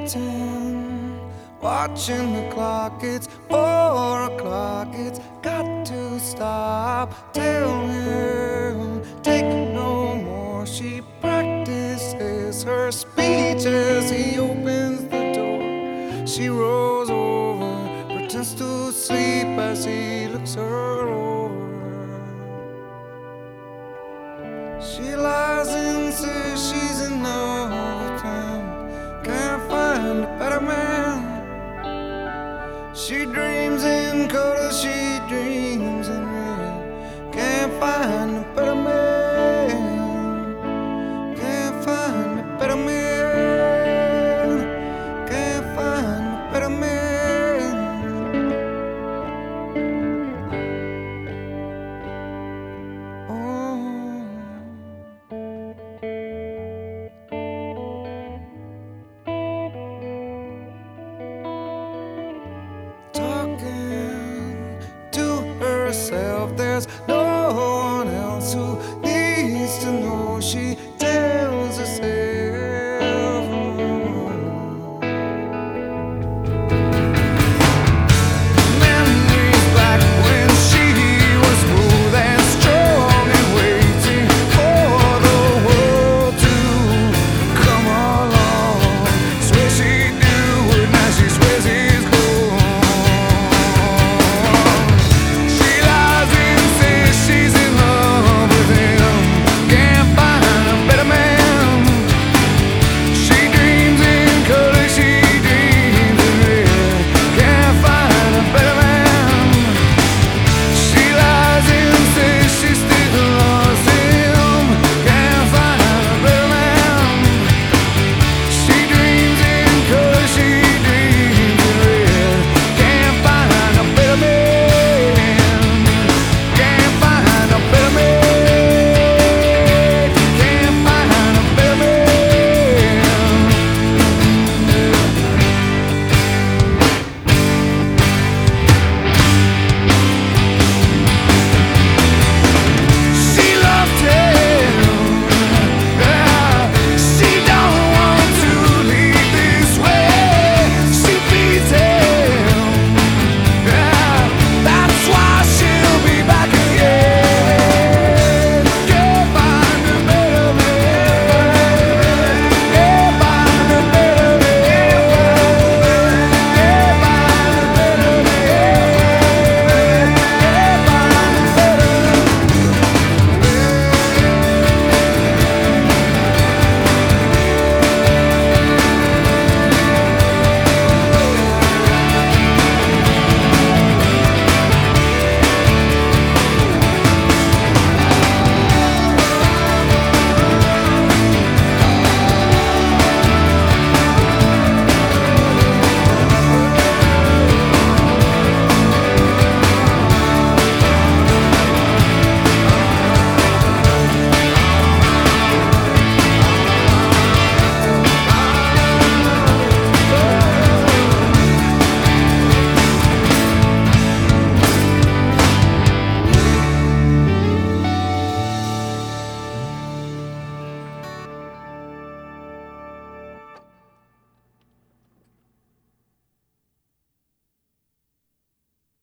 waiting, watching the clock. It's 4 o'clock. It's got to stop. Tell him, take no more. She practices her speech as he opens the door. She rolls over, pretends to sleep as he looks her over. She lies and says she's in love with him, can't find a better man. She dreams in color, she dreams in red, can't find a better man. Can't find a better man. Can't find a better man. Oh. Talking to herself, there's no